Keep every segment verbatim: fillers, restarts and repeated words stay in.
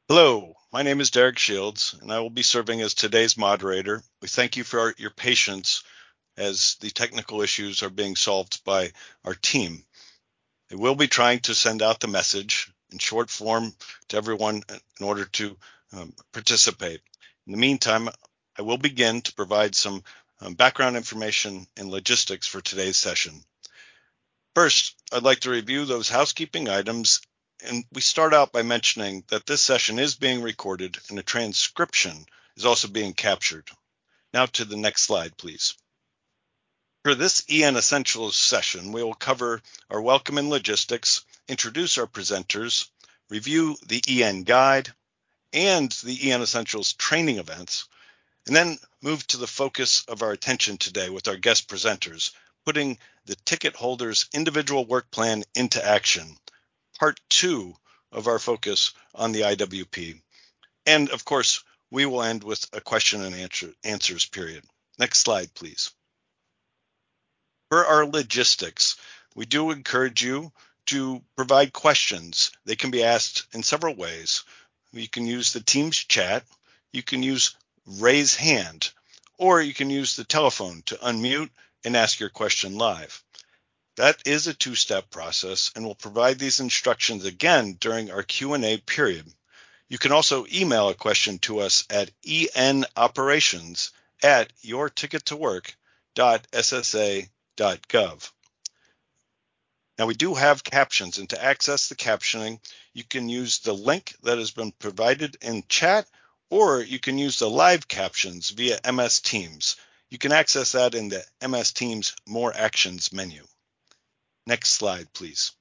Hello, my name is Derek Shields, and I will be serving as today's moderator. We thank you for our, your patience as the technical issues are being solved by our team. I will be trying to send out the message in short form to everyone in order to um, participate. In the meantime, I will begin to provide some um, background information and logistics for today's session. First, I'd like to review those housekeeping items, and we start out by mentioning that this session is being recorded and a transcription is also being captured. Now to the next slide, please. For this E N Essentials session, we will cover our welcome and logistics, introduce our presenters, review the E N Guide and the E N Essentials training events, and then move to the focus of our attention today with our guest presenters, putting the ticket holder's individual work plan into action, part two of our focus on the I W P. And of course, we will end with a question and answer, answers period. Next slide, please. For our logistics, we do encourage you to provide questions. They can be asked in several ways. You can use the Teams chat, you can use raise hand, or you can use the telephone to unmute and ask your question live. That is a two-step process, and we'll provide these instructions again during our Q and A period. You can also email a question to us at enoperations at yourtickettowork dot s s a dot gov. Now we do have captions, and to access the captioning, you can use the link that has been provided in chat, or you can use the live captions via M S Teams. You can access that in the M S Teams More Actions menu. Next slide, please.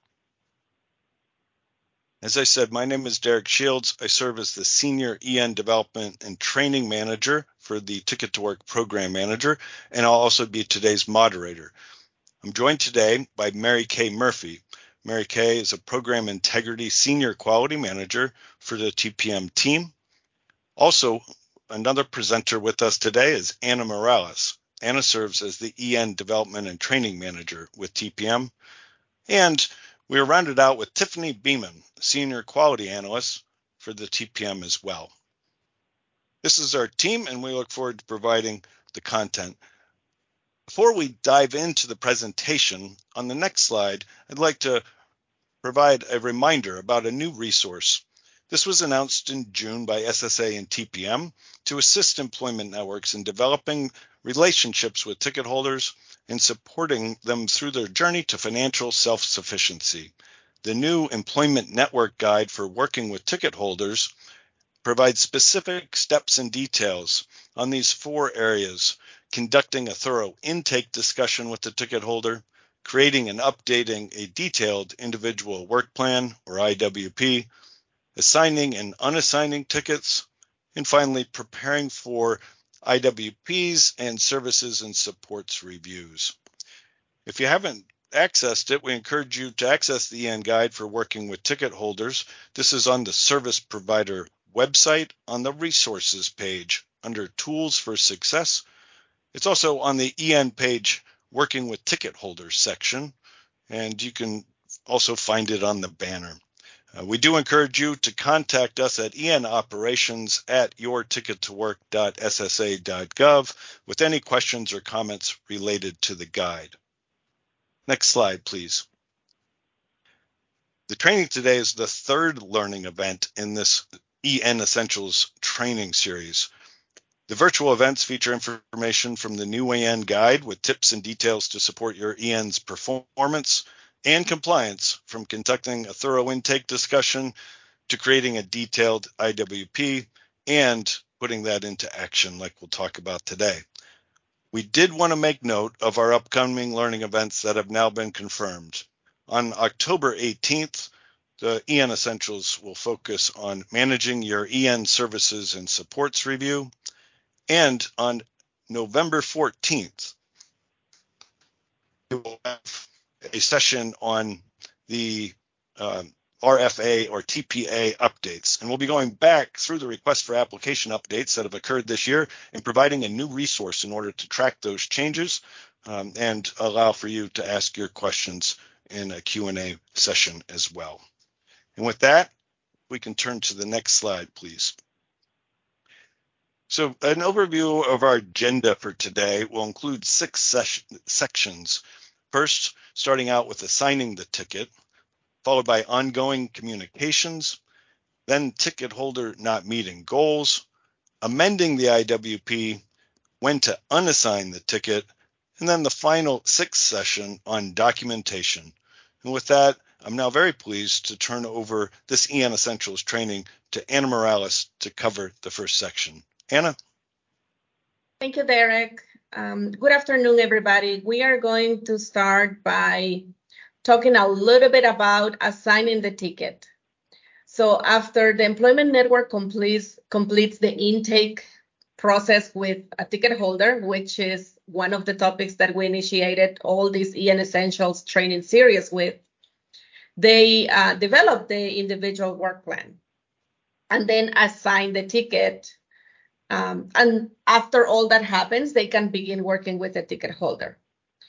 As I said, my name is Derek Shields. I serve as the Senior E N Development and Training Manager for the Ticket to Work Program Manager, and I'll also be today's moderator. I'm joined today by Mary Kay Murphy. Mary Kay is a Program Integrity Senior Quality Manager for the T P M team. Also, another presenter with us today is Anna Morales. Anna serves as the E N Development and Training Manager with T P M. And we are rounded out with Tiffany Beeman, Senior Quality Analyst for the T P M as well. This is our team, and we look forward to providing the content. Before we dive into the presentation, on the next slide, I'd like to provide a reminder about a new resource. This was announced in June by S S A and T P M to assist employment networks in developing relationships with ticket holders and supporting them through their journey to financial self-sufficiency. The new Employment Network Guide for Working with Ticket Holders provides specific steps and details on these four areas: conducting a thorough intake discussion with the ticket holder, creating and updating a detailed individual work plan, or I W P, assigning and unassigning tickets, and finally preparing for I W Ps and services and supports reviews. If you haven't accessed it, we encourage you to access the E N Guide for Working with Ticket Holders. This is on the Service Provider website on the Resources page under Tools for Success. It's also on the E N page Working with Ticket Holders section, and you can also find it on the banner. Uh, we do encourage you to contact us at enoperations at yourtickettowork dot s s a dot gov with any questions or comments related to the guide. Next slide, please. The training today is the third learning event in this E N Essentials training series. The virtual events feature information from the new E N Guide with tips and details to support your E N's performance and compliance, from conducting a thorough intake discussion to creating a detailed I W P and putting that into action like we'll talk about today. We did want to make note of our upcoming learning events that have now been confirmed. On October eighteenth, the E N Essentials will focus on managing your E N services and supports review. And on November fourteenth, we will have a session on the um, R F A or T P A updates. And we'll be going back through the request for application updates that have occurred this year and providing a new resource in order to track those changes um, and allow for you to ask your questions in a Q and A session as well. And with that, We can turn to the next slide, please. So an overview of our agenda for today will include six sections. First, starting out with assigning the ticket, followed by ongoing communications, then ticket holder not meeting goals, amending the I W P, when to unassign the ticket, and then the final sixth session on documentation. And with that, I'm now very pleased to turn over this E N Essentials training to Anna Morales to cover the first section. Anna? Thank you, Derek. Um, good afternoon, everybody. We are going to start by talking a little bit about assigning the ticket. So after the employment network completes, completes the intake process with a ticket holder, which is one of the topics that we initiated all these E N Essentials training series with, they uh, develop the individual work plan and then assign the ticket. Um, and after all that happens, they can begin working with the ticket holder.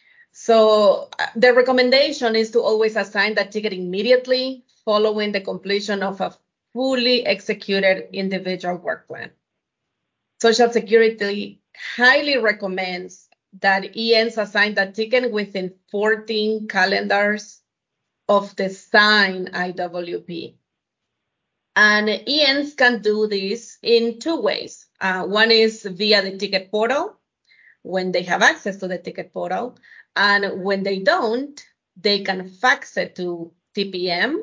So uh, the recommendation is to always assign that ticket immediately following the completion of a fully executed individual work plan. Social Security highly recommends that E Ns assign that ticket within fourteen calendars of the signed I W P. And E Ns can do this in two ways. Uh, one is via the ticket portal, when they have access to the ticket portal. And when they don't, they can fax it to T P M,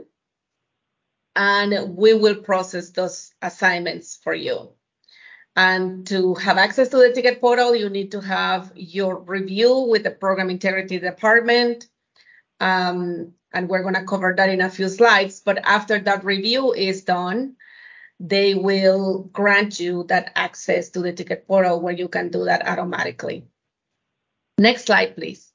and we will process those assignments for you. And to have access to the ticket portal, you need to have your review with the Program Integrity Department. Um, and we're going to cover that in a few slides. But after that review is done, they will grant you that access to the ticket portal where you can do that automatically. Next slide, please.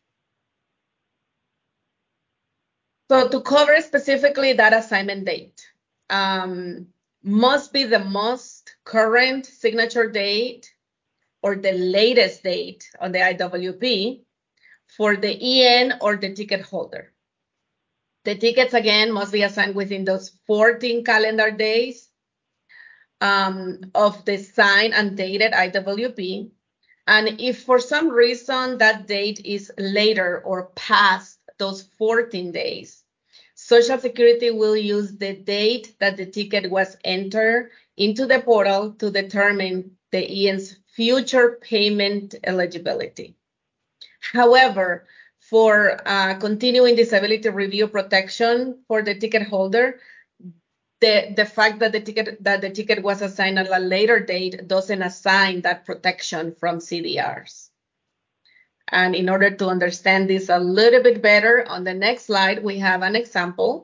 So to cover specifically that assignment date, um, must be the most current signature date or the latest date on the I W P for the E N or the ticket holder. The tickets, again, must be assigned within those fourteen calendar days um, of the signed and dated I W P. And if for some reason that date is later or past those fourteen days, Social Security will use the date that the ticket was entered into the portal to determine the E N's future payment eligibility. However, for uh, continuing disability review protection for the ticket holder, the, the fact that the ticket that the ticket was assigned at a later date doesn't assign that protection from C D Rs. And in order to understand this a little bit better, on the next slide, we have an example.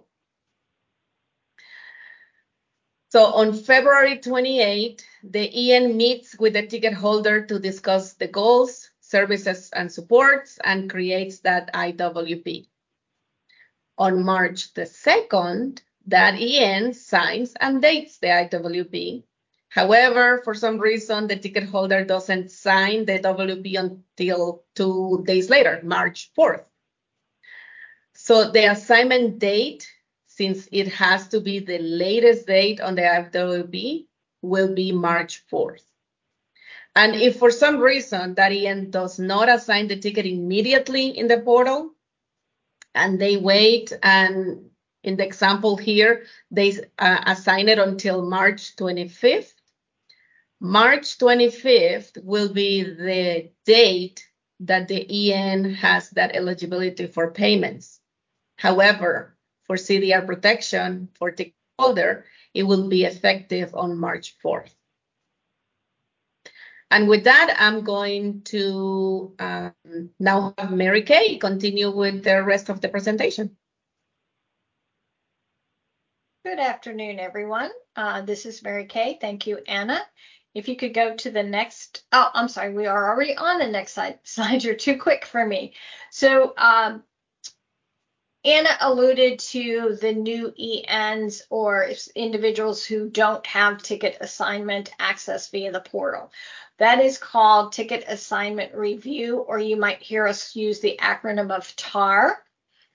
So on February twenty-eighth, the E N meets with the ticket holder to discuss the goals, services, and supports, and creates that I W P. On March the second, that E N signs and dates the I W P. However, for some reason, the ticket holder doesn't sign the W P until two days later, March fourth. So the assignment date, since it has to be the latest date on the I W P, will be March fourth. And if for some reason that E N does not assign the ticket immediately in the portal, and they wait, and in the example here, they uh, assign it until March twenty-fifth, March twenty-fifth will be the date that the E N has that eligibility for payments. However, for C D R protection for ticket holder, it will be effective on March fourth. And with that, I'm going to um, now have Mary Kay continue with the rest of the presentation. Good afternoon, everyone. Uh, this is Mary Kay. Thank you, Anna. If you could go to the next, oh, I'm sorry, we are already on the next slide. Slide, you're too quick for me. So um, Anna alluded to the new E Ns or individuals who don't have ticket assignment access via the portal. That is called Ticket Assignment Review, or you might hear us use the acronym of T A R.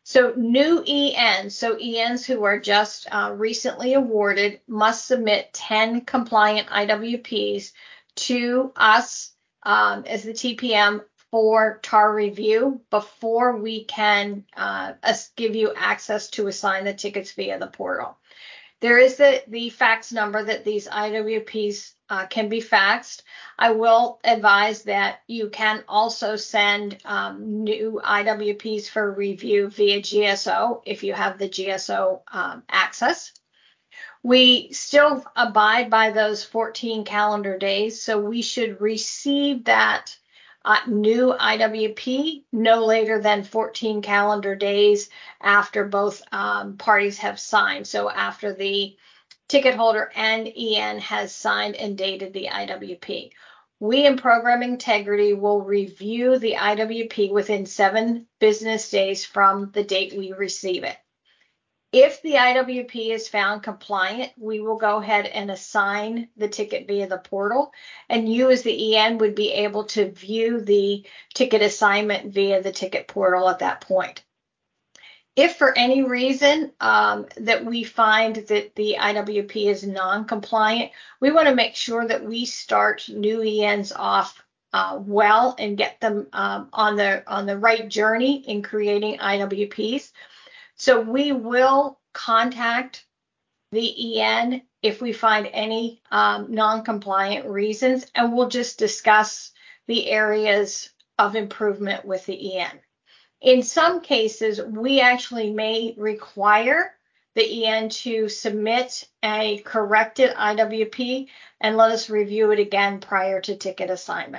So new E Ns, so E Ns who are just uh, recently awarded, must submit ten compliant I W Ps to us um, as the T P M for T A R review before we can uh, give you access to assign the tickets via the portal. There is the, the fax number that these I W Ps uh, can be faxed. I will advise that you can also send um, new I W Ps for review via G S O if you have the G S O um, access. We still abide by those fourteen calendar days, so we should receive that uh, new I W P no later than fourteen calendar days after both um, parties have signed. So after the ticket holder and E N has signed and dated the I W P. We in Program Integrity will review the I W P within seven business days from the date we receive it. If the I W P is found compliant, we will go ahead and assign the ticket via the portal, and you as the E N would be able to view the ticket assignment via the ticket portal at that point. If for any reason um, that we find that the I W P is non-compliant, we want to make sure that we start new E Ns off uh, well and get them um, on the on the right journey in creating I W Ps. So we will contact the E N if we find any um, non-compliant reasons, and we'll just discuss the areas of improvement with the E N. In some cases, we actually may require the E N to submit a corrected I W P and let us review it again prior to ticket assignment.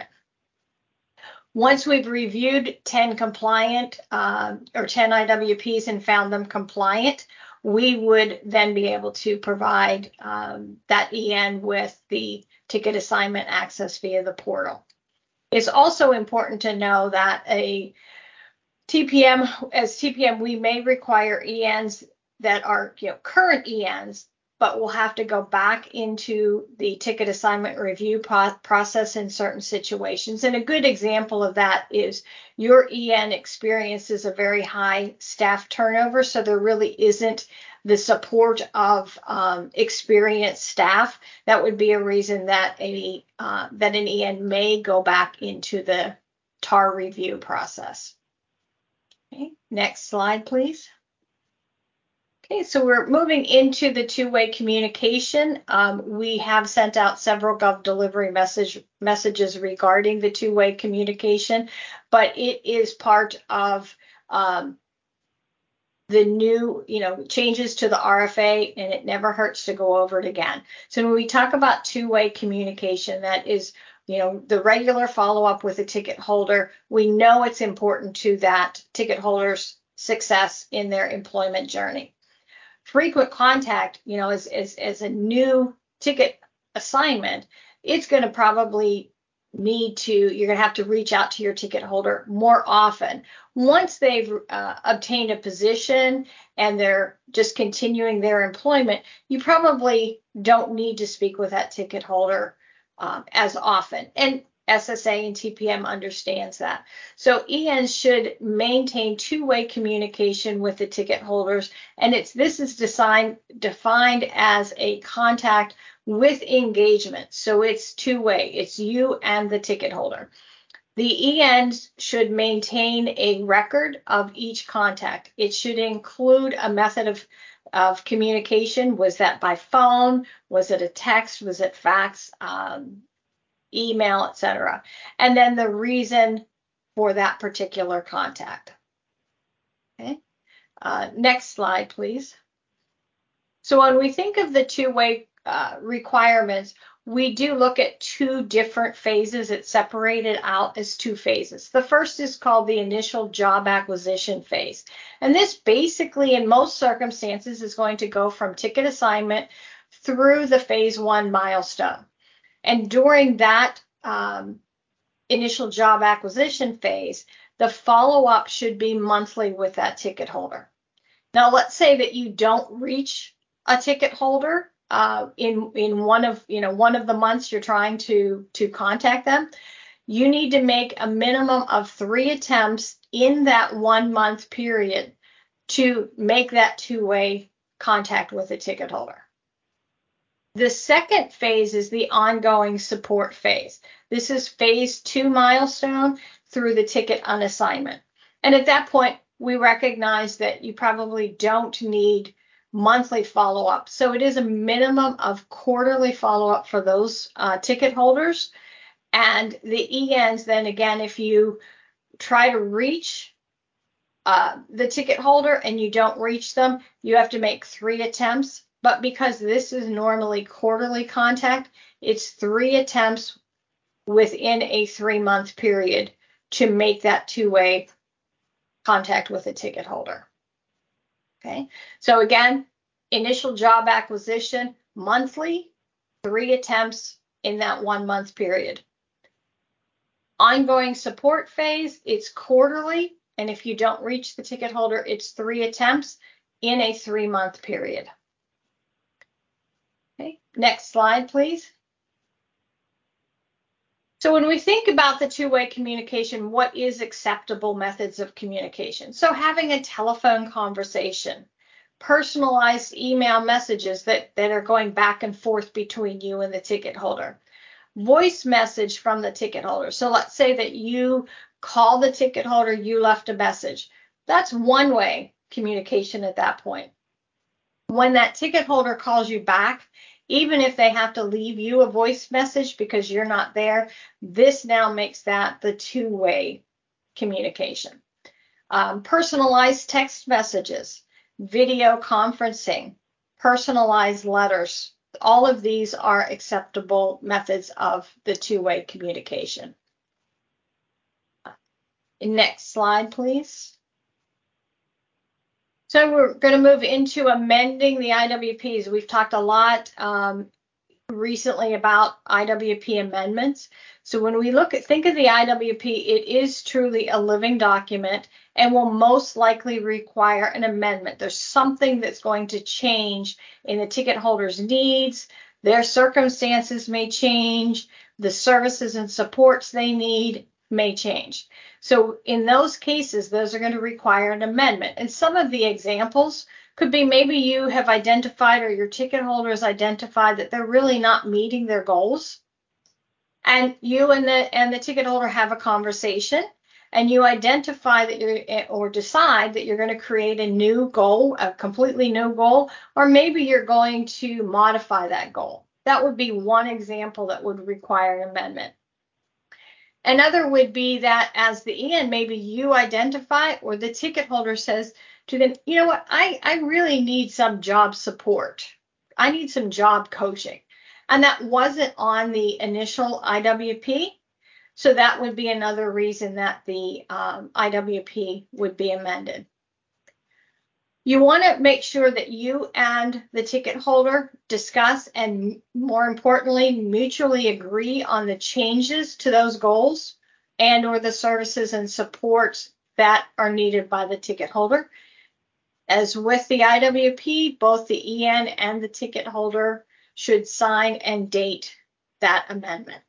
Once we've reviewed ten compliant uh, or ten I W Ps and found them compliant, we would then be able to provide um, that E N with the ticket assignment access via the portal. It's also important to know that a T P M, as T P M, we may require E Ns that are, you know, current E Ns, but we'll have to go back into the ticket assignment review pro process in certain situations. And a good example of that is your E N experiences a very high staff turnover, so there really isn't the support of um, experienced staff. That would be a reason that a uh, that an E N may go back into the T A R review process. Okay, next slide, please. Okay, so we're moving into the two-way communication. Um, we have sent out several Gov Delivery message messages regarding the two-way communication, but it is part of um, the new, you know, changes to the R F A, and it never hurts to go over it again. So when we talk about two-way communication, that is, you know, the regular follow-up with a ticket holder. We know it's important to that ticket holder's success in their employment journey. Frequent contact, you know, as, as, as a new ticket assignment, it's going to probably need to, you're going to have to reach out to your ticket holder more often. Once they've uh, obtained a position and they're just continuing their employment, you probably don't need to speak with that ticket holder um, as often. And S S A and T P M understands that. So E Ns should maintain two-way communication with the ticket holders, and it's this is designed, defined as a contact with engagement. So it's two-way. It's you and the ticket holder. The E Ns should maintain a record of each contact. It should include a method of of communication. Was that by phone? Was it a text? Was it fax? Um, email, et cetera. And then the reason for that particular contact. Okay. Uh, next slide, please. So when we think of the two-way uh, requirements, we do look at two different phases. It's separated out as two phases. The first is called the initial job acquisition phase. And this basically, in most circumstances, is going to go from ticket assignment through the phase one milestone. And during that um, initial job acquisition phase, the follow-up should be monthly with that ticket holder. Now, let's say that you don't reach a ticket holder uh, in in one of you know one of the months you're trying to to contact them. You need to make a minimum of three attempts in that one month period to make that two-way contact with the ticket holder. The second phase is the ongoing support phase. This is phase two milestone through the ticket unassignment. And at that point, we recognize that you probably don't need monthly follow-up. So it is a minimum of quarterly follow-up for those uh, ticket holders. And the E Ns, then again, if you try to reach uh, the ticket holder and you don't reach them, you have to make three attempts. But because this is normally quarterly contact, it's three attempts within a three-month period to make that two-way contact with a ticket holder. Okay, so again, initial job acquisition, monthly, three attempts in that one-month period. Ongoing support phase, it's quarterly, and if you don't reach the ticket holder, it's three attempts in a three-month period. Okay, next slide, please. So when we think about the two-way communication, what is acceptable methods of communication? So having a telephone conversation, personalized email messages that, that are going back and forth between you and the ticket holder, voice message from the ticket holder. So let's say that you call the ticket holder, you left a message. That's one-way communication at that point. When that ticket holder calls you back, even if they have to leave you a voice message because you're not there, this now makes that the two-way communication. Um, personalized text messages, video conferencing, personalized letters, all of these are acceptable methods of the two-way communication. Next slide, please. So we're going to move into amending the I W Ps. We've talked a lot um, recently about I W P amendments. So when we look at, think of the I W P, it is truly a living document and will most likely require an amendment. There's something that's going to change in the ticket holder's needs. Their circumstances may change. The services and supports they need may change. So in those cases, those are going to require an amendment. And some of the examples could be maybe you have identified or your ticket holder has identified that they're really not meeting their goals. And you and the and the ticket holder have a conversation and you identify that you're or decide that you're going to create a new goal, a completely new goal, or maybe you're going to modify that goal. That would be one example that would require an amendment. Another would be that as the E N, maybe you identify or the ticket holder says to them, you know what, I, I really need some job support. I need some job coaching. And that wasn't on the initial I W P. So that would be another reason that the um, I W P would be amended. You want to make sure that you and the ticket holder discuss and, more importantly, mutually agree on the changes to those goals and or the services and supports that are needed by the ticket holder. As with the I W P, both the E N and the ticket holder should sign and date that amendment.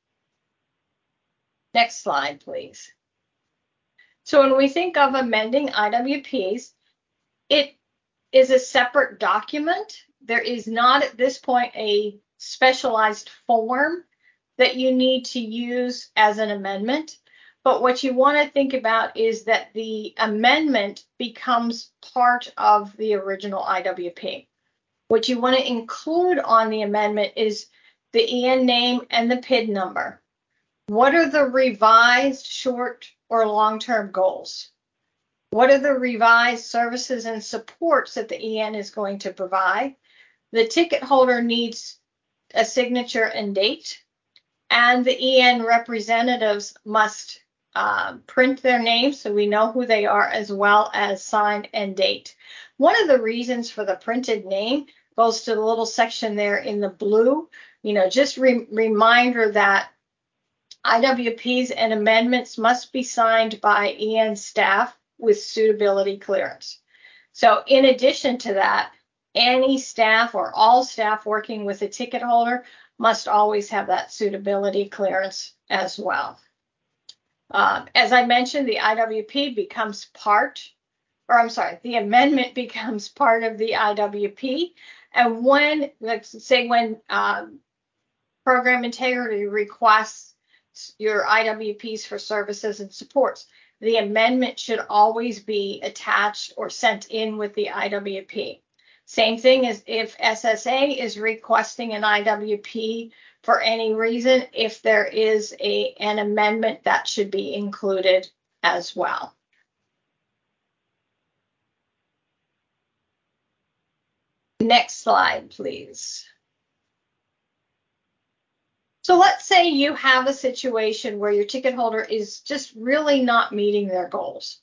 Next slide, please. So when we think of amending I W Ps, it is a separate document. There is not at this point a specialized form that you need to use as an amendment. But what you want to think about is that the amendment becomes part of the original I W P. What you want to include on the amendment is the E N name and the P I D number. What are the revised short or long-term goals? What are the revised services and supports that the E N is going to provide? The ticket holder needs a signature and date, and the E N representatives must uh, print their names so we know who they are, as well as sign and date. One of the reasons for the printed name goes to the little section there in the blue. You know, just re reminder that I W Ps and amendments must be signed by E N staff with suitability clearance. So in addition to that, any staff or all staff working with a ticket holder must always have that suitability clearance as well. Um, as I mentioned, the I W P becomes part or I'm sorry, the amendment becomes part of the I W P. And when, let's say when um, program integrity requests your I W Ps for services and supports, the amendment should always be attached or sent in with the I W P. Same thing as if S S A is requesting an I W P for any reason, if there is a, an amendment, that should be included as well. Next slide, please. So let's say you have a situation where your ticket holder is just really not meeting their goals.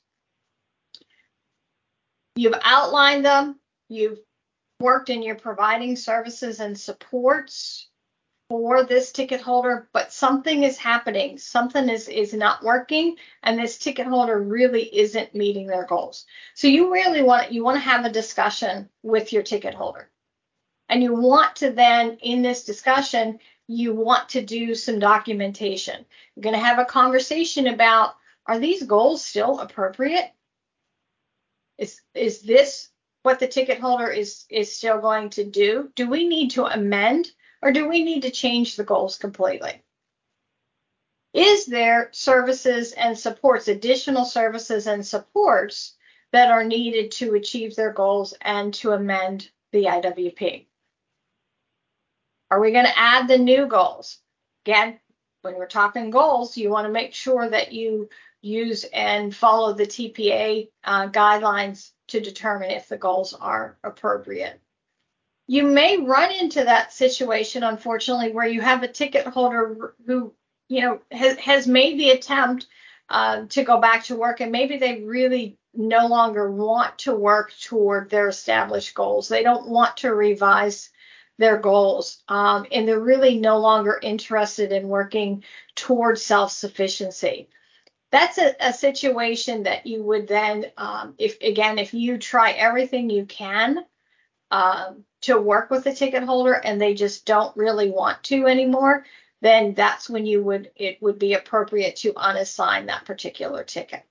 You've outlined them, you've worked and you're providing services and supports for this ticket holder, but something is happening, something is, is not working, and this ticket holder really isn't meeting their goals. So you really want, you want to have a discussion with your ticket holder. And you want to then, in this discussion, you want to do some documentation. You're going to have a conversation about, are these goals still appropriate? Is, is this what the ticket holder is, is still going to do? Do we need to amend, or do we need to change the goals completely? Is there services and supports, additional services and supports that are needed to achieve their goals and to amend the I W P? Are we going to add the new goals? Again, when we're talking goals, you want to make sure that you use and follow the T P A uh, guidelines to determine if the goals are appropriate. You may run into that situation, unfortunately, where you have a ticket holder who, you know, has, has made the attempt uh, to go back to work, and maybe they really no longer want to work toward their established goals. They don't want to revise their goals, um, and they're really no longer interested in working towards self-sufficiency. That's a, a situation that you would then, um, if again, if you try everything you can um, to work with the ticket holder and they just don't really want to anymore, then that's when you would, it would be appropriate to unassign that particular ticket.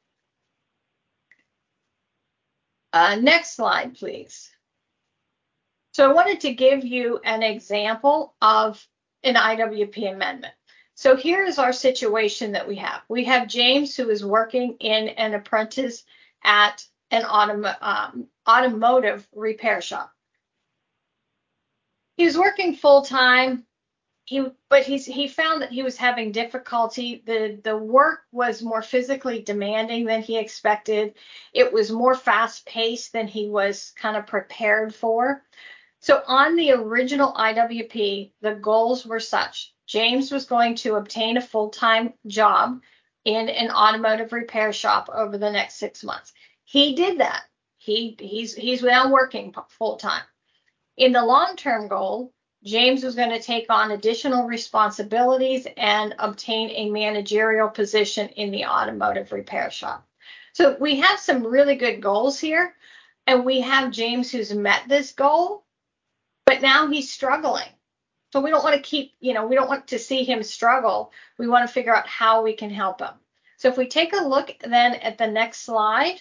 Uh, next slide, please. So I wanted to give you an example of an I W P amendment. So here is our situation that we have. We have James, who is working in an apprentice at an autom um, automotive repair shop. He was working full-time, he, but he's, he found that he was having difficulty. The, the work was more physically demanding than he expected. It was more fast-paced than he was kind of prepared for. So on the original I W P, the goals were such. James was going to obtain a full-time job in an automotive repair shop over the next six months. He did that. He, he's, he's now working full-time. In the long-term goal, James was going to take on additional responsibilities and obtain a managerial position in the automotive repair shop. So we have some really good goals here, and we have James who's met this goal, but now he's struggling. So we don't want to keep, you know, we don't want to see him struggle. We want to figure out how we can help him. So if we take a look then at the next slide,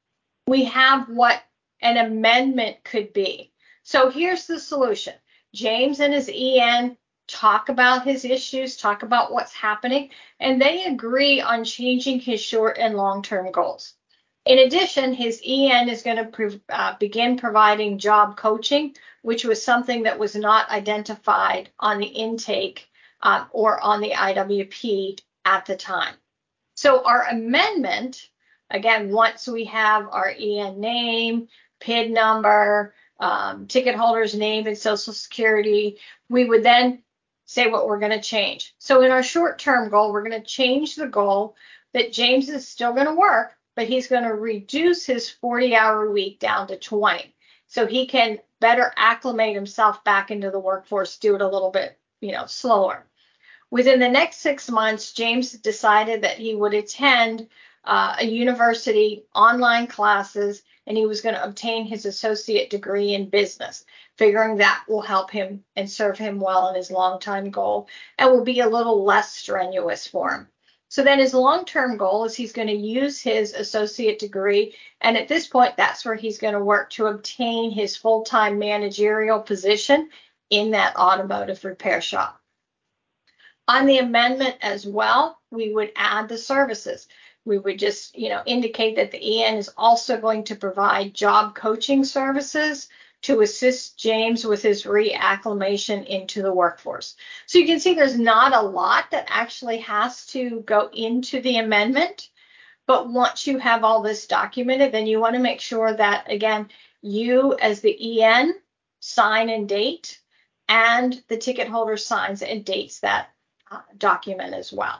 we have what an amendment could be. So here's the solution. James and his E N talk about his issues, talk about what's happening, and they agree on changing his short and long-term goals. In addition, his E N is going to prov uh, begin providing job coaching, which was something that was not identified on the intake uh, or on the I W P at the time. So our amendment, again, once we have our E N name, P I D number, um, ticket holder's name and social security, we would then say what we're going to change. So in our short-term goal, we're going to change the goal that James is still going to work, but he's going to reduce his forty hour week down to twenty. So he can better acclimate himself back into the workforce, do it a little bit, you know, slower. Within the next six months, James decided that he would attend uh, a university online classes, and he was going to obtain his associate degree in business, figuring that will help him and serve him well in his long-time goal and will be a little less strenuous for him. So then his long-term goal is he's going to use his associate degree. And at this point, that's where he's going to work to obtain his full-time managerial position in that automotive repair shop. On the amendment as well, we would add the services. We would just, you know, indicate that the E N is also going to provide job coaching services to assist James with his reacclimation into the workforce. So you can see there's not a lot that actually has to go into the amendment. But once you have all this documented, then you want to make sure that, again, you as the E N sign and date, and the ticket holder signs and dates that uh, document as well.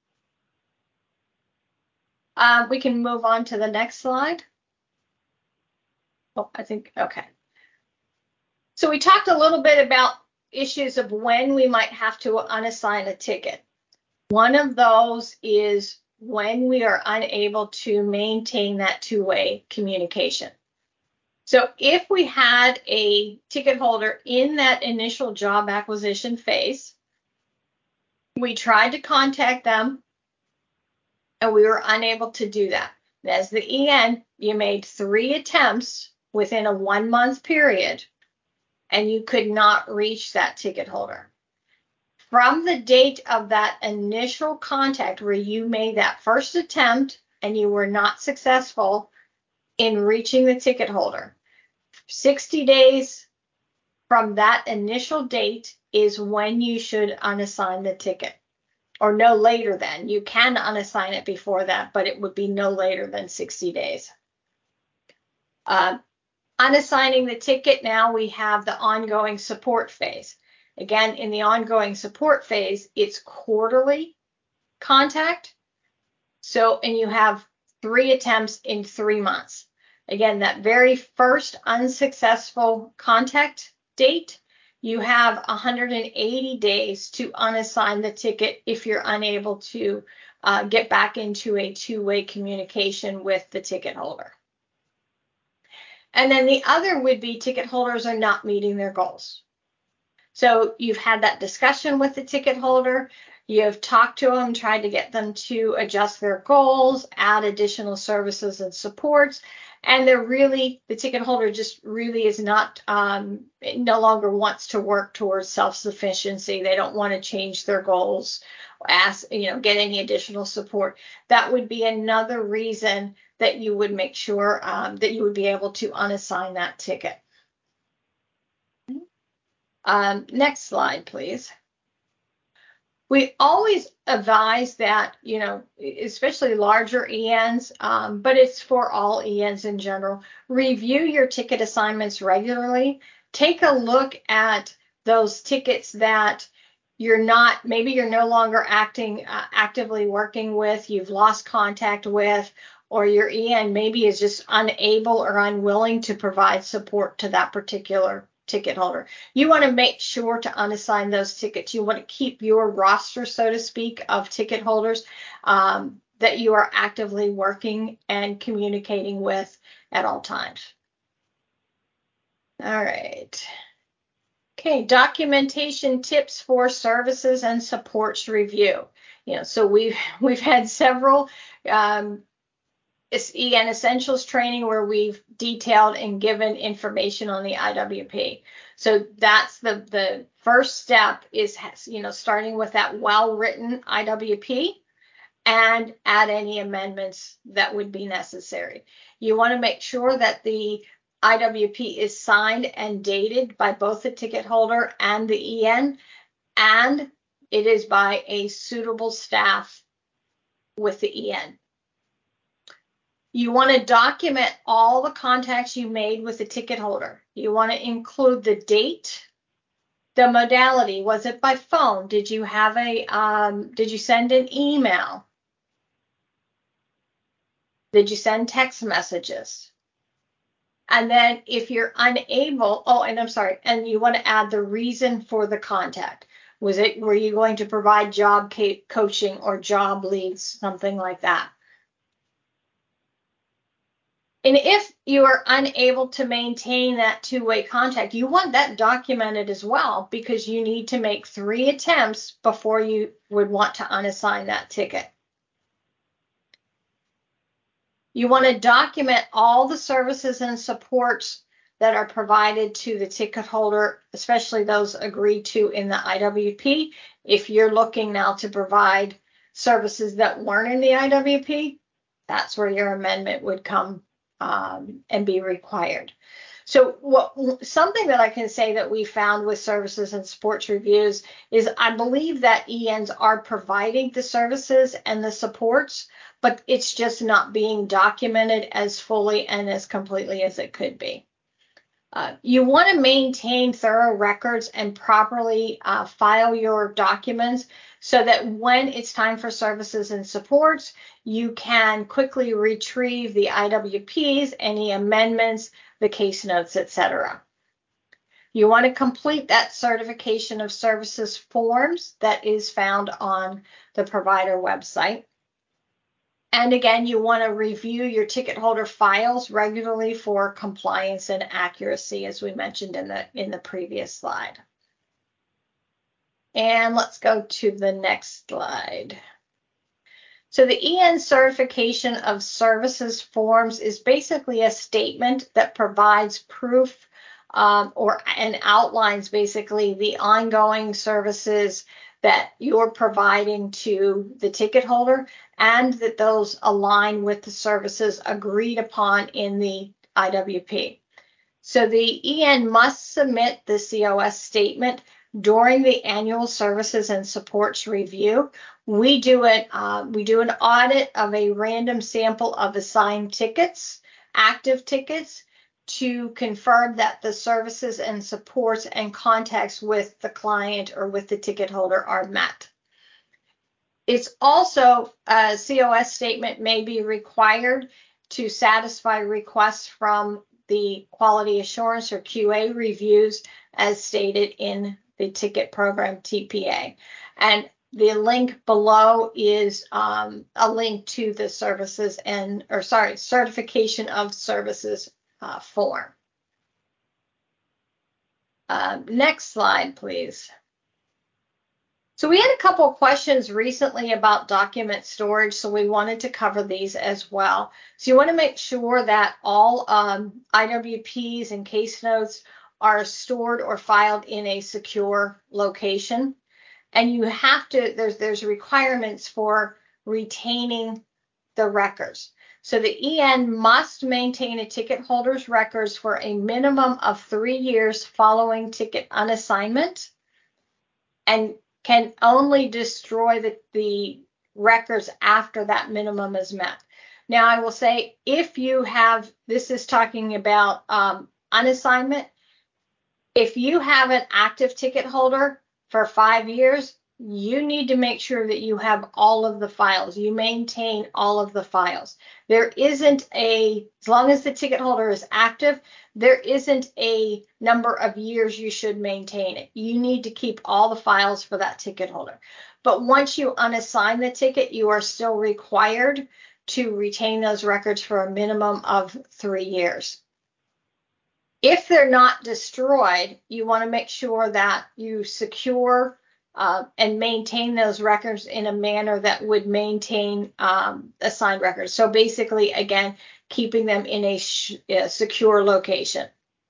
Uh, we can move on to the next slide. Oh, I think, okay. So we talked a little bit about issues of when we might have to unassign a ticket. One of those is when we are unable to maintain that two-way communication. So if we had a ticket holder in that initial job acquisition phase, we tried to contact them and we were unable to do that. As the E N, you made three attempts within a one-month period, and you could not reach that ticket holder. From the date of that initial contact where you made that first attempt and you were not successful in reaching the ticket holder, sixty days from that initial date is when you should unassign the ticket, or no later than. You can unassign it before that, but it would be no later than sixty days. Uh, Unassigning the ticket, now we have the ongoing support phase. Again, in the ongoing support phase, it's quarterly contact. So, and you have three attempts in three months. Again, that very first unsuccessful contact date, you have one hundred eighty days to unassign the ticket if you're unable to uh, get back into a two-way communication with the ticket holder. And then the other would be ticket holders are not meeting their goals. So you've had that discussion with the ticket holder, you've talked to them, tried to get them to adjust their goals, add additional services and supports, and they're really, the ticket holder just really is not, um, no longer wants to work towards self-sufficiency. They don't want to change their goals, ask, you know, get any additional support. That would be another reason that you would make sure um, that you would be able to unassign that ticket. Um, next slide, please. We always advise that, you know, especially larger E Ns, um, but it's for all E Ns in general, review your ticket assignments regularly. Take a look at those tickets that you're not, maybe you're no longer acting, uh, actively working with, you've lost contact with, or your E N maybe is just unable or unwilling to provide support to that particular ticket holder. You want to make sure to unassign those tickets. You want to keep your roster, so to speak, of ticket holders um, that you are actively working and communicating with at all times. All right. Okay, documentation tips for services and supports review. You know, so we've we've had several um, E N Essentials training where we've detailed and given information on the I W P. So that's the, the first step is, you know, starting with that well-written I W P and add any amendments that would be necessary. You want to make sure that the I W P is signed and dated by both the ticket holder and the E N, and it is by a suitable staff with the E N. You want to document all the contacts you made with the ticket holder. You want to include the date, the modality. Was it by phone? Did you have a, um, did you send an email? Did you send text messages? And then if you're unable, oh, and I'm sorry, and you want to add the reason for the contact. Was it, were you going to provide job coaching or job leads, something like that? And if you are unable to maintain that two-way contact, you want that documented as well, because you need to make three attempts before you would want to unassign that ticket. You want to document all the services and supports that are provided to the ticket holder, especially those agreed to in the I W P. If you're looking now to provide services that weren't in the I W P, that's where your amendment would come um, and be required. So what, something that I can say that we found with services and supports reviews is I believe that E Ns are providing the services and the supports, but it's just not being documented as fully and as completely as it could be. Uh, you want to maintain thorough records and properly uh, file your documents so that when it's time for services and supports, you can quickly retrieve the I W Ps, any amendments, the case notes, et cetera. You want to complete that certification of services forms that is found on the provider website. And again, you want to review your ticket holder files regularly for compliance and accuracy, as we mentioned in the in the previous slide. And let's go to the next slide. So the E N certification of services forms is basically a statement that provides proof um, or and outlines basically the ongoing services that you're providing to the ticket holder and that those align with the services agreed upon in the I W P. So the E N must submit the C O S statement during the annual services and supports review. We do it. Uh, we do an audit of a random sample of assigned tickets, active tickets, to confirm that the services and supports and contacts with the client or with the ticket holder are met. It's also a C O S statement may be required to satisfy requests from the quality assurance or Q A reviews as stated in the ticket program T P A. And the link below is um, a link to the services and, or sorry, certification of services uh, form. Uh, next slide, please. So we had a couple of questions recently about document storage, so we wanted to cover these as well. So you want to make sure that all um, I W Ps and case notes are stored or filed in a secure location. And you have to, there's, there's requirements for retaining the records. So the E N must maintain a ticket holder's records for a minimum of three years following ticket unassignment and can only destroy the, the records after that minimum is met. Now, I will say if you have, this is talking about um, unassignment, if you have an active ticket holder for five years, you need to make sure that you have all of the files. You maintain all of the files. There isn't a, as long as the ticket holder is active, there isn't a number of years you should maintain it. You need to keep all the files for that ticket holder. But once you unassign the ticket, you are still required to retain those records for a minimum of three years. If they're not destroyed, you want to make sure that you secure uh, and maintain those records in a manner that would maintain um, assigned records. So basically, again, keeping them in a, sh- a secure location.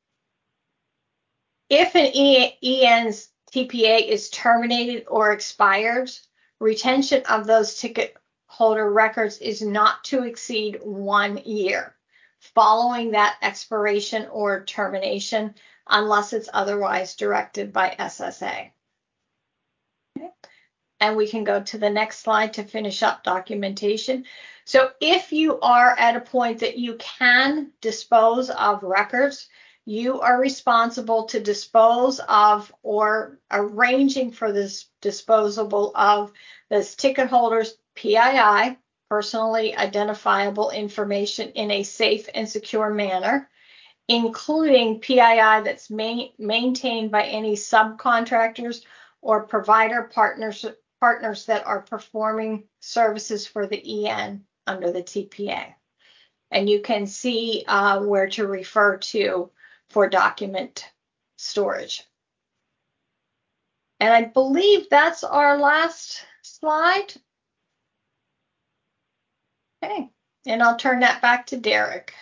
If an E N's T P A is terminated or expired, retention of those ticket holder records is not to exceed one year following that expiration or termination, unless it's otherwise directed by S S A. Okay. And we can go to the next slide to finish up documentation. So if you are at a point that you can dispose of records, you are responsible to dispose of or arranging for this disposable of this ticket holder's P I I, personally identifiable information, in a safe and secure manner, including P I I that's ma- maintained by any subcontractors or provider partners, partners that are performing services for the E N under the T P A. And you can see uh, where to refer to for document storage. And I believe that's our last slide. Okay. And I'll turn that back to Derek.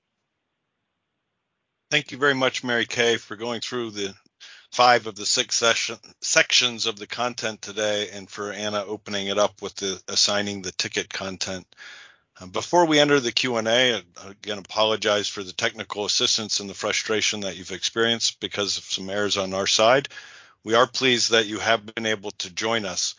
Thank you very much, Mary Kay, for going through the five of the six session, sections of the content today, and for Anna opening it up with the assigning the ticket content. Uh, before we enter the Q and A, I again apologize for the technical assistance and the frustration that you've experienced because of some errors on our side. We are pleased that you have been able to join us.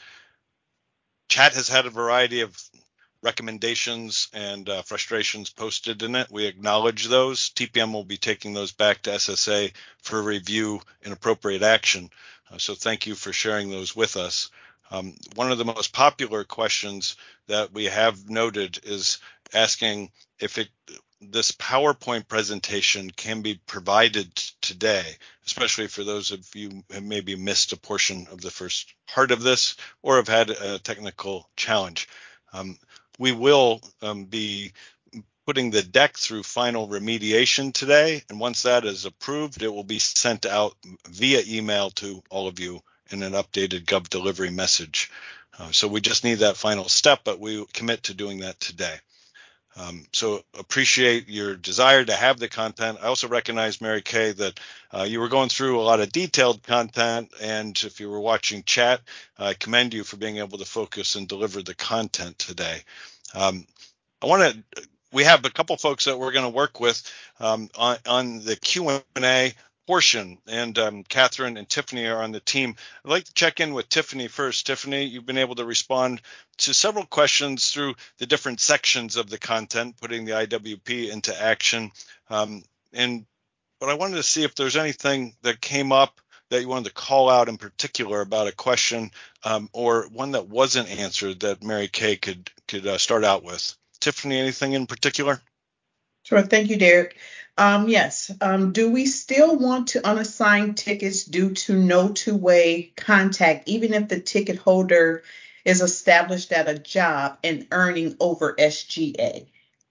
Chat has had a variety of recommendations and uh, frustrations posted in it. We acknowledge those. T P M will be taking those back to S S A for review and appropriate action. Uh, so thank you for sharing those with us. Um, one of the most popular questions that we have noted is asking if it, this PowerPoint presentation can be provided today, especially for those of you who maybe missed a portion of the first part of this or have had a technical challenge. Um, We will um, be putting the deck through final remediation today, and once that is approved, it will be sent out via email to all of you in an updated Gov delivery message. Uh, so we just need that final step, but we commit to doing that today. Um, so appreciate your desire to have the content. I also recognize, Mary Kay, that uh, you were going through a lot of detailed content, and if you were watching chat, I commend you for being able to focus and deliver the content today. Um, I want to, we have a couple folks that we're going to work with um, on, on the Q and A portion, and um, Catherine and Tiffany are on the team. I'd like to check in with Tiffany first. Tiffany, you've been able to respond to several questions through the different sections of the content, putting the I W P into action. Um, and but I wanted to see if there's anything that came up that you wanted to call out in particular about a question um, or one that wasn't answered that Mary Kay could could uh, start out with. Tiffany, anything in particular? Sure. Thank you, Derek. Um, yes. Um, do we still want to unassign tickets due to no two-way contact, even if the ticket holder is established at a job and earning over S G A?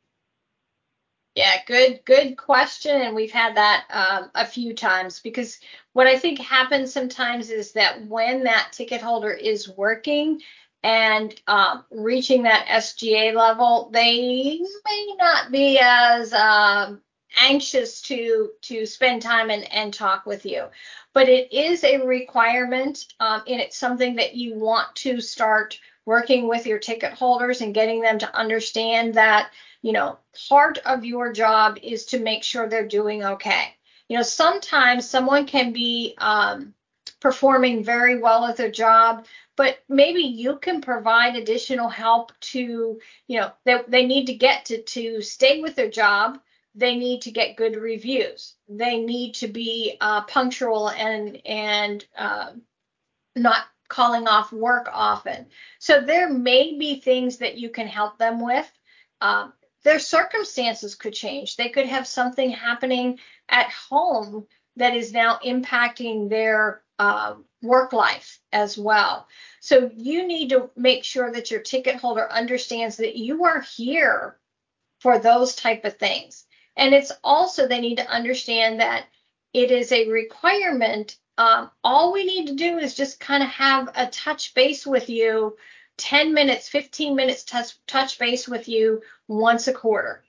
Yeah, good, good question. And we've had that um, a few times, because what I think happens sometimes is that when that ticket holder is working and um, reaching that S G A level, they may not be as um, anxious to to spend time and, and talk with you. But it is a requirement, um, and it's something that you want to start working with your ticket holders and getting them to understand that, you know, part of your job is to make sure they're doing okay. You know, sometimes someone can be um, performing very well at their job, but maybe you can provide additional help to, you know, they, they need to get to, to stay with their job. They need to get good reviews. They need to be uh, punctual and, and uh, not calling off work often. So there may be things that you can help them with. Um, their circumstances could change. They could have something happening at home that is now impacting their uh, work life as well. So you need to make sure that your ticket holder understands that you are here for those type of things. And it's also, they need to understand that it is a requirement. Um, all we need to do is just kind of have a touch base with you, ten minutes, fifteen minutes touch, touch base with you once a quarter.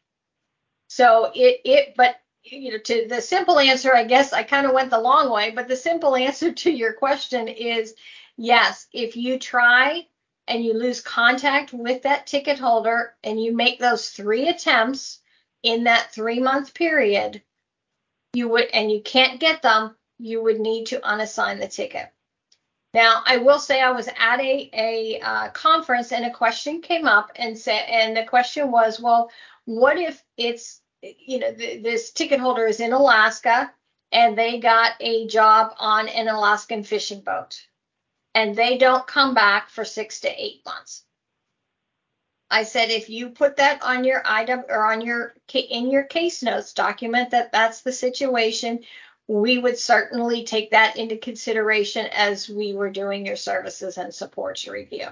So it, it, but you know, to the simple answer, I guess I kind of went the long way, but the simple answer to your question is yes, if you try and you lose contact with that ticket holder and you make those three attempts in that three month period, you would, and you can't get them, you would need to unassign the ticket. Now, I will say I was at a, a uh, conference and a question came up and said, and the question was, well, what if it's, you know, th- this ticket holder is in Alaska and they got a job on an Alaskan fishing boat and they don't come back for six to eight months. I said, if you put that on your I W or on your in your case notes, document that that's the situation, we would certainly take that into consideration as we were doing your services and supports review.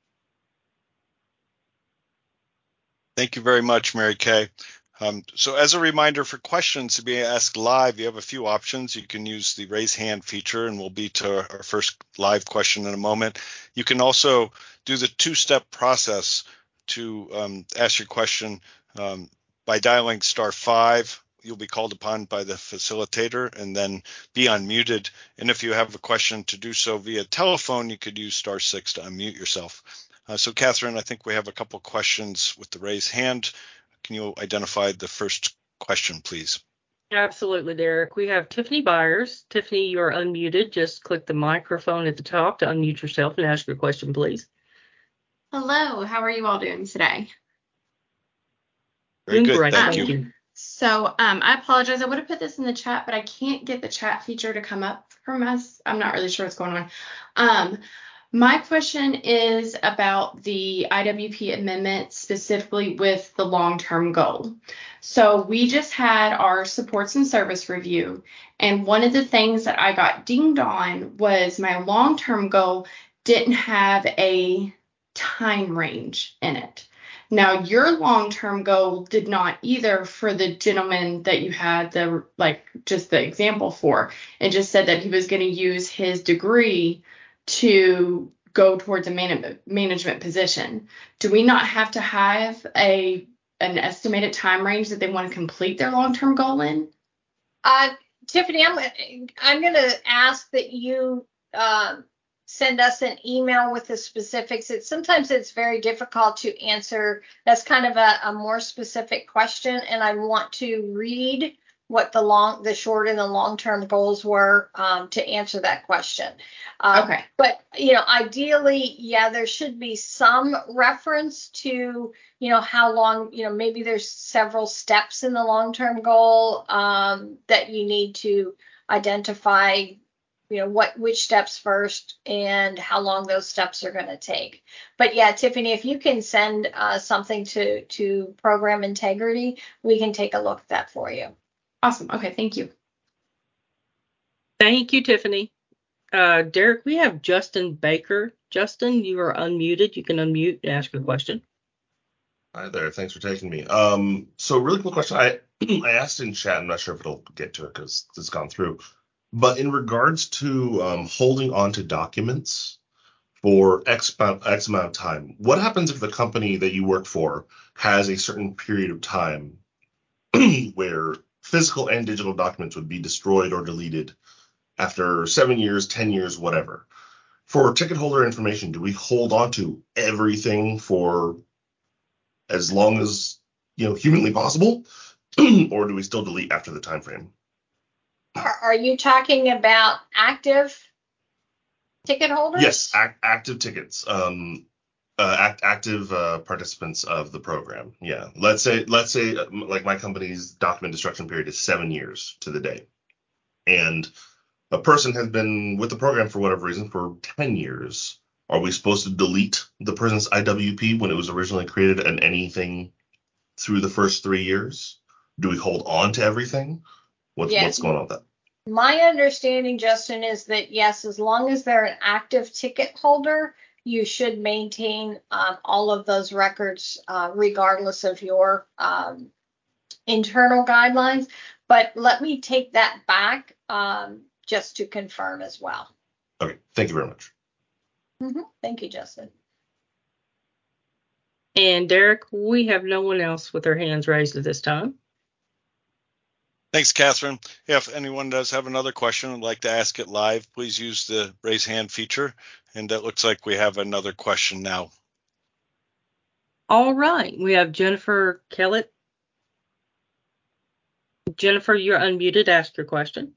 Thank you very much, Mary Kay. Um, so as a reminder, for questions to be asked live, you have a few options. You can use the raise hand feature, and we'll be to our first live question in a moment. You can also do the two-step process to um, ask your question um, by dialing star five. You'll be called upon by the facilitator and then be unmuted. And if you have a question to do so via telephone, you could use star six to unmute yourself. Uh, so, Catherine, I think we have a couple questions with the raised hand. Can you identify the first question, please? Absolutely, Derek. We have Tiffany Byers. Tiffany, you're unmuted. Just click the microphone at the top to unmute yourself and ask your question, please. Hello, how are you all doing today? Very good, Great, thank thank you. you. So um, I apologize. I would have put this in the chat, but I can't get the chat feature to come up from us. I'm not really sure what's going on. Um, my question is about the I W P amendment, specifically with the long-term goal. So we just had our supports and service review, and one of the things that I got dinged on was my long-term goal didn't have a time range in it. Now, your long-term goal did not either for the gentleman that you had the, like, just the example for. It just said that he was going to use his degree to go towards a man- management position. Do we not have to have a an estimated time range that they want to complete their long-term goal in? Uh, Tiffany, I'm, I'm going to ask that you um, send us an email with the specifics. It's sometimes it's very difficult to answer. That's kind of a, a more specific question, and I want to read what the long, the short and the long-term goals were um, to answer that question. Um, okay. But, you know, ideally, yeah, there should be some reference to, you know, how long, you know, maybe there's several steps in the long-term goal um, that you need to identify, you know, what, which steps first and how long those steps are going to take. But yeah, Tiffany, if you can send uh, something to, to Program Integrity, we can take a look at that for you. Awesome. Okay, thank you. Thank you, Tiffany. Uh, Derek, we have Justin Baker. Justin, you are unmuted. You can unmute and ask your question. Hi there. Thanks for taking me. Um, so really quick question. I I asked in chat. I'm not sure if it'll get to it because it's gone through. But in regards to um, holding on to documents for X amount, X amount of time, what happens if the company that you work for has a certain period of time where physical and digital documents would be destroyed or deleted after seven years, ten years, whatever? For ticket holder information, do we hold on to everything for as long as, you know, humanly possible, or do we still delete after the time frame? Are, are you talking about active ticket holders? Yes, act, active tickets, um, uh, act, active uh, participants of the program. Yeah, let's say, let's say, uh, like my company's document destruction period is seven years to the day, and a person has been with the program for whatever reason for ten years. Are we supposed to delete the person's I W P when it was originally created and anything through the first three years? Do we hold on to everything? What's Yeah. what's going on with that? My understanding, Justin, is that yes, as long as they're an active ticket holder, you should maintain um, all of those records, uh, regardless of your um, internal guidelines. But let me take that back um, just to confirm as well. Okay, thank you very much. Mm-hmm. Thank you, Justin. And Derek, we have no one else with their hands raised at this time. Thanks, Catherine. Yeah, if anyone does have another question and would like to ask it live, please use the raise hand feature. And it looks like we have another question now. All right. We have Jennifer Kellett. Jennifer, you're unmuted. Ask your question.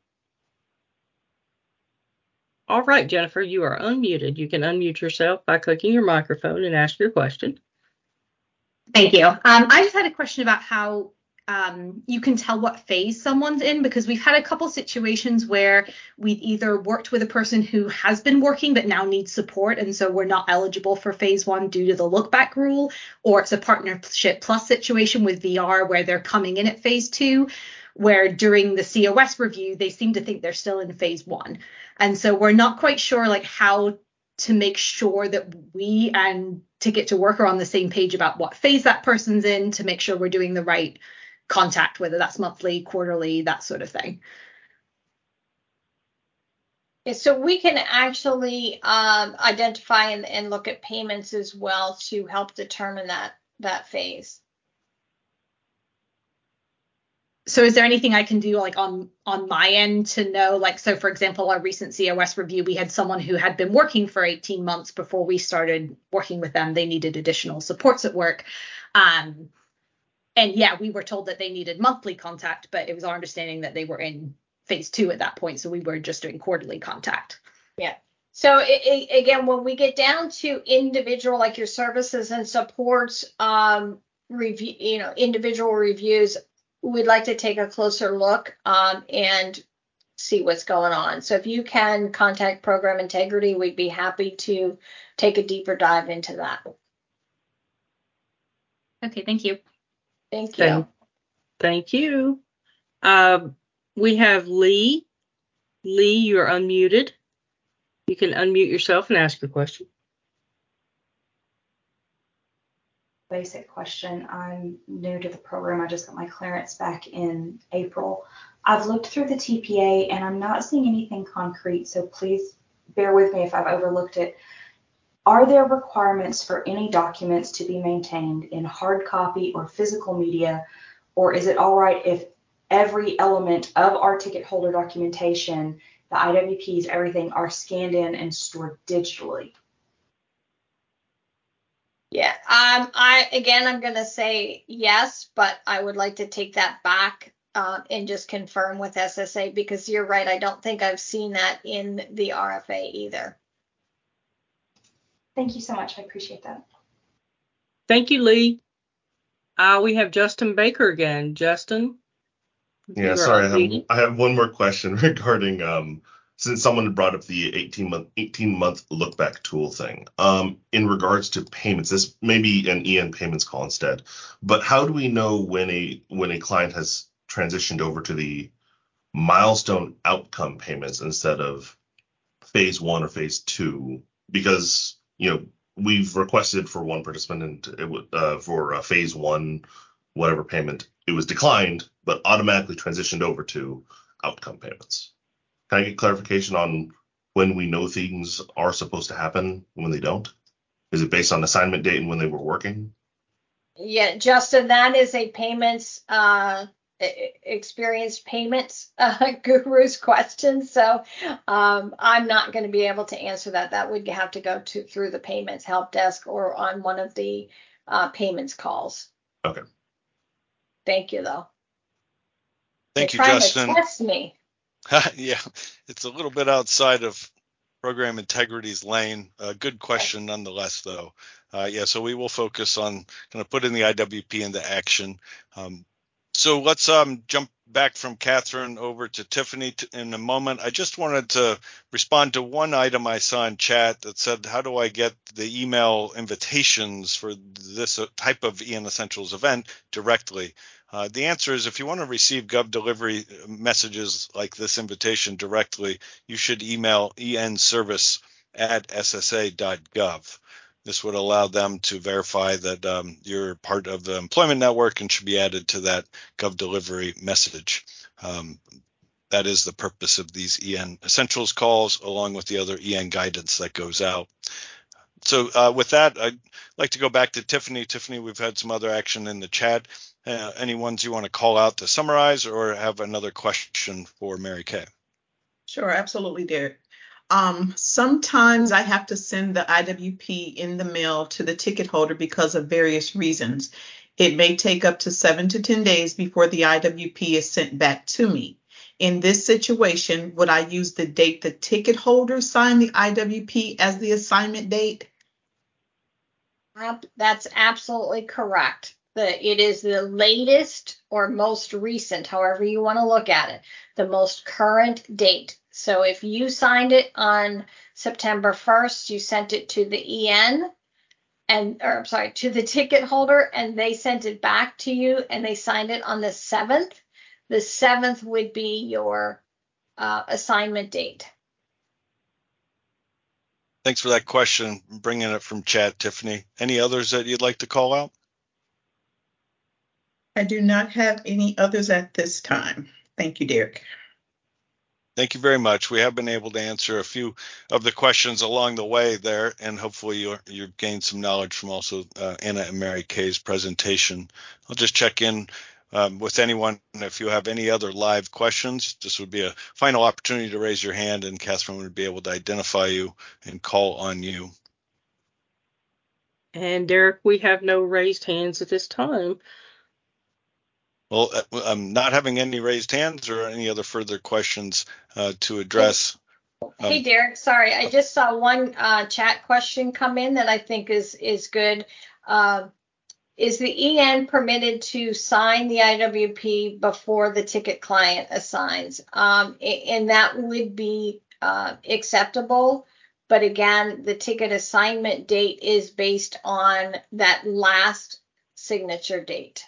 All right, Jennifer, you are unmuted. You can unmute yourself by clicking your microphone and ask your question. Thank you. Um, I just had a question about how um, you can tell what phase someone's in, because we've had a couple situations where we've either worked with a person who has been working but now needs support, and so we're not eligible for phase one due to the look back rule, or it's a partnership plus situation with V R where they're coming in at phase two, where during the C O S review, they seem to think they're still in phase one. And so we're not quite sure like how to make sure that we and Ticket to Work are on the same page about what phase that person's in, to make sure we're doing the right contact, whether that's monthly, quarterly, that sort of thing. Yeah, so we can actually um, identify and, and look at payments as well to help determine that that phase. So is there anything I can do like on on my end to know, like, so for example, our recent C O S review, we had someone who had been working for eighteen months before we started working with them. They needed additional supports at work. Um, and yeah, we were told that they needed monthly contact, but it was our understanding that they were in phase two at that point. So we were just doing quarterly contact. Yeah. So it, it, again, when we get down to individual, like your services and supports, um, review, you know, individual reviews, we'd like to take a closer look um, and see what's going on. So if you can contact Program Integrity, we'd be happy to take a deeper dive into that. Okay, thank you. Thank you. Thank, thank you. Um, we have Lee. Lee, you're unmuted. You can unmute yourself and ask your question. Basic question. I'm new to the program. I just got my clearance back in April. I've looked through the T P A and I'm not seeing anything concrete, so please bear with me if I've overlooked it. Are there requirements for any documents to be maintained in hard copy or physical media, or is it all right if every element of our ticket holder documentation, the I W Ps, everything, are scanned in and stored digitally? Yeah, um, I again, I'm going to say yes, but I would like to take that back uh, and just confirm with S S A, because you're right. I don't think I've seen that in the R F A either. Thank you so much. I appreciate that. Thank you, Lee. Uh, we have Justin Baker again. Justin? Yeah, sorry, I have, I have one more question regarding um, since someone brought up the eighteen month eighteen month look back tool thing. Um, in regards to payments, this may be an E N payments call instead, but how do we know when a when a client has transitioned over to the milestone outcome payments instead of phase one or phase two? Because, you know, we've requested for one participant and it would uh, for uh, phase one, whatever payment, it was declined, but automatically transitioned over to outcome payments. Can I get clarification on when we know things are supposed to happen and when they don't? Is it based on assignment date and when they were working? Yeah, Justin, that is a payments, uh, experienced payments uh, guru's question. So um, I'm not going to be able to answer that. That would have to go to through the payments help desk or on one of the uh, payments calls. Okay. Thank you, though. Thank They're you, trying Justin. to test me. Yeah, it's a little bit outside of Program Integrity's lane. Uh, good question nonetheless, though. Uh, yeah, so we will focus on kind of putting the I W P into action. Um, so let's um, jump back from Catherine over to Tiffany t- in a moment. I just wanted to respond to one item I saw in chat that said, how do I get the email invitations for this type of E N Essentials event directly? Uh, the answer is, if you want to receive Gov Delivery messages like this invitation directly, you should email enservice at s s a dot gov. This would allow them to verify that um, you're part of the employment network and should be added to that Gov Delivery message. Um, that is the purpose of these E N Essentials calls, along with the other E N guidance that goes out. So uh, with that, I'd like to go back to Tiffany. Tiffany, we've had some other action in the chat. Uh, any ones you want to call out to summarize, or have another question for Mary Kay? Sure, absolutely, Derek. Um, sometimes I have to send the I W P in the mail to the ticket holder because of various reasons. It may take up to seven to ten days before the I W P is sent back to me. In this situation, would I use the date the ticket holder signed the I W P as the assignment date? That's absolutely correct. The, it is the latest or most recent, however you want to look at it, the most current date. So if you signed it on September first, you sent it to the E N and, or I'm sorry, to the ticket holder, and they sent it back to you and they signed it on the seventh. The seventh would be your uh, assignment date. Thanks for that question. Bringing it from chat, Tiffany. Any others that you'd like to call out? I do not have any others at this time. Thank you, Derek. Thank you very much. We have been able to answer a few of the questions along the way there, and hopefully you're, you've gained some knowledge from also uh, Anna and Mary Kay's presentation. I'll just check in um, with anyone. If you have any other live questions, this would be a final opportunity to raise your hand, and Catherine would be able to identify you and call on you. And Derek, we have no raised hands at this time. Well, I'm not having any raised hands or any other further questions uh, to address. Hey, Um, Derek, sorry, I just saw one uh, chat question come in that I think is is good. Uh, is the E N permitted to sign the I W P before the ticket client assigns? Um, and that would be uh, acceptable. But again, the ticket assignment date is based on that last signature date.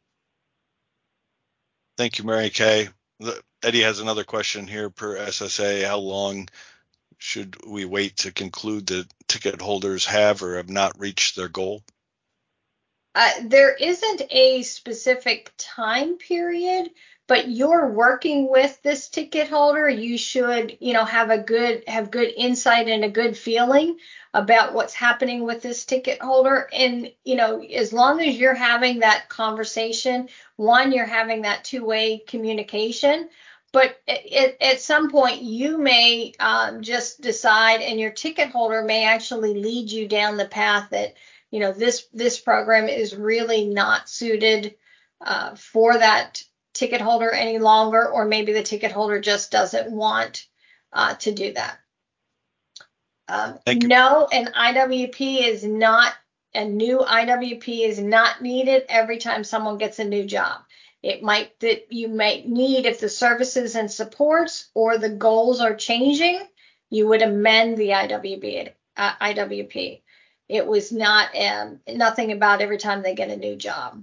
Thank you, Mary Kay. Eddie has another question here per S S A. How long should we wait to conclude that ticket holders have or have not reached their goal? Uh, there isn't a specific time period, but you're working with this ticket holder. You should, you know, have a good have good insight and a good feeling about what's happening with this ticket holder. And, you know, as long as you're having that conversation, one, you're having that two-way communication. But at, at some point, you may um, just decide, and your ticket holder may actually lead you down the path that, you know, this this program is really not suited uh, for that ticket holder any longer, or maybe the ticket holder just doesn't want uh, to do that. Um, no, an I W P is not, a new I W P is not needed every time someone gets a new job. It might that you might need if the services and supports or the goals are changing, you would amend the I W P. Uh, I W P. It was not um, nothing about every time they get a new job.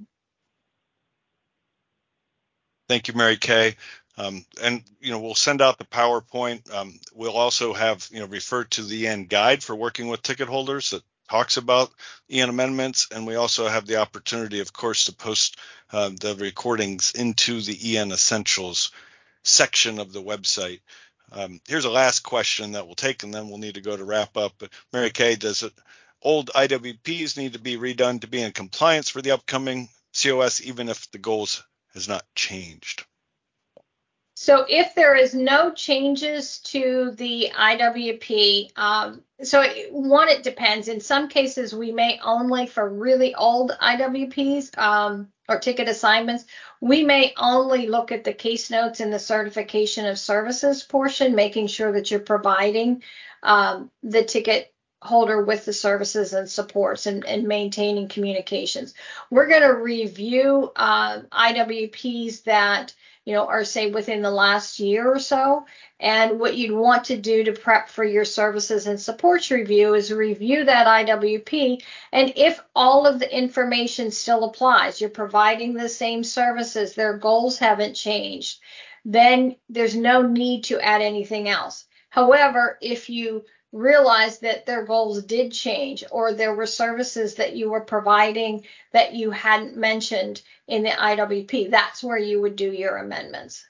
Thank you, Mary Kay. Um, and, you know, we'll send out the PowerPoint. Um, we'll also have, you know, refer to the E N guide for working with ticket holders that talks about E N amendments. And we also have the opportunity, of course, to post uh, the recordings into the E N Essentials section of the website. Um, here's a last question that we'll take, and then we'll need to go to wrap up. But Mary Kay, does it, old I W Ps need to be redone to be in compliance for the upcoming C O S, even if the goals has not changed? So if there is no changes to the I W P, um, so it, one, it depends. In some cases, we may only, for really old I W Ps um, or ticket assignments, we may only look at the case notes and the certification of services portion, making sure that you're providing um, the ticket holder with the services and supports and, and maintaining communications. We're going to review uh, I W Ps that, you know, or say within the last year or so. And what you'd want to do to prep for your services and supports review is review that I W P. And if all of the information still applies, you're providing the same services, their goals haven't changed, then there's no need to add anything else. However, if you realize that their goals did change, or there were services that you were providing that you hadn't mentioned in the I W P, that's where you would do your amendments.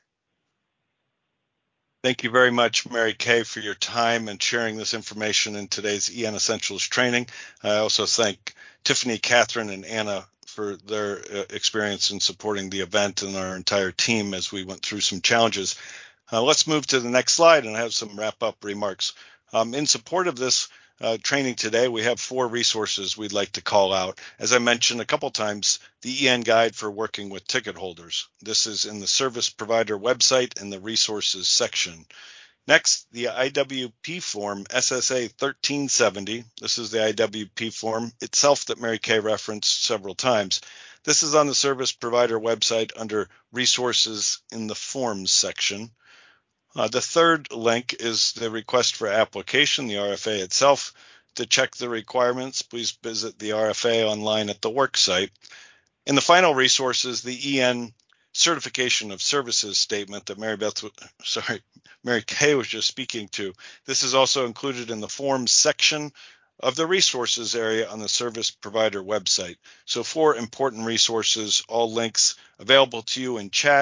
Thank you very much, Mary Kay, for your time and sharing this information in today's E N Essentials training. I also thank Tiffany, Catherine, and Anna for their uh, experience in supporting the event and our entire team as we went through some challenges. Uh, let's move to the next slide and have some wrap-up remarks. Um, in support of this uh, training today, we have four resources we'd like to call out. As I mentioned a couple times, the E N Guide for Working with Ticket Holders. This is in the Service Provider website in the Resources section. Next, the I W P form S S A thirteen seventy. This is the I W P form itself that Mary Kay referenced several times. This is on the Service Provider website under Resources in the Forms section. Uh, the third link is the request for application, the R F A itself. To check the requirements, please visit the R F A online at the work site. And the final resource is the E N certification of services statement that Mary Beth, sorry, Mary Kay was just speaking to. This is also included in the forms section of the resources area on the service provider website. So four important resources, all links available to you in chat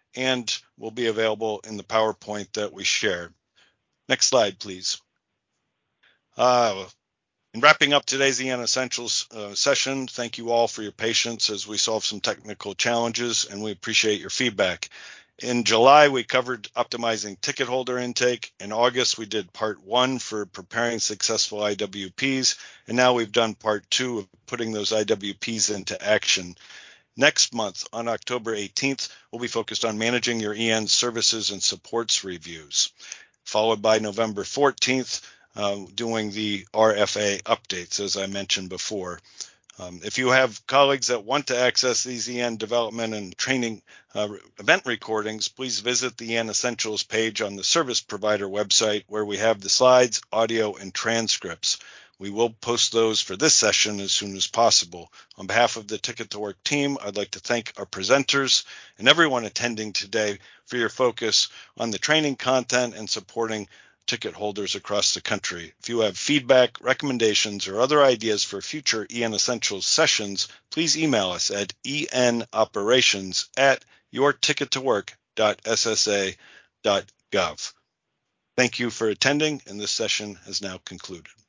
and will be available in the PowerPoint that we shared. Next slide, please. Uh, in wrapping up today's E N Essentials uh, session, thank you all for your patience as we solve some technical challenges, and we appreciate your feedback. In July, we covered optimizing ticket holder intake. In August, we did part one for preparing successful I W Ps, and now we've done part two of putting those I W Ps into action. Next month, on October eighteenth, we'll be focused on managing your E N services and supports reviews, followed by November fourteenth, uh, doing the R F A updates, as I mentioned before. Um, if you have colleagues that want to access these E N development and training uh, event recordings, please visit the E N Essentials page on the service provider website, where we have the slides, audio, and transcripts. We will post those for this session as soon as possible. On behalf of the Ticket to Work team, I'd like to thank our presenters and everyone attending today for your focus on the training content and supporting ticket holders across the country. If you have feedback, recommendations, or other ideas for future E N Essentials sessions, please email us at enoperations at your ticket to work dot s s a dot gov. Thank you for attending, and this session has now concluded.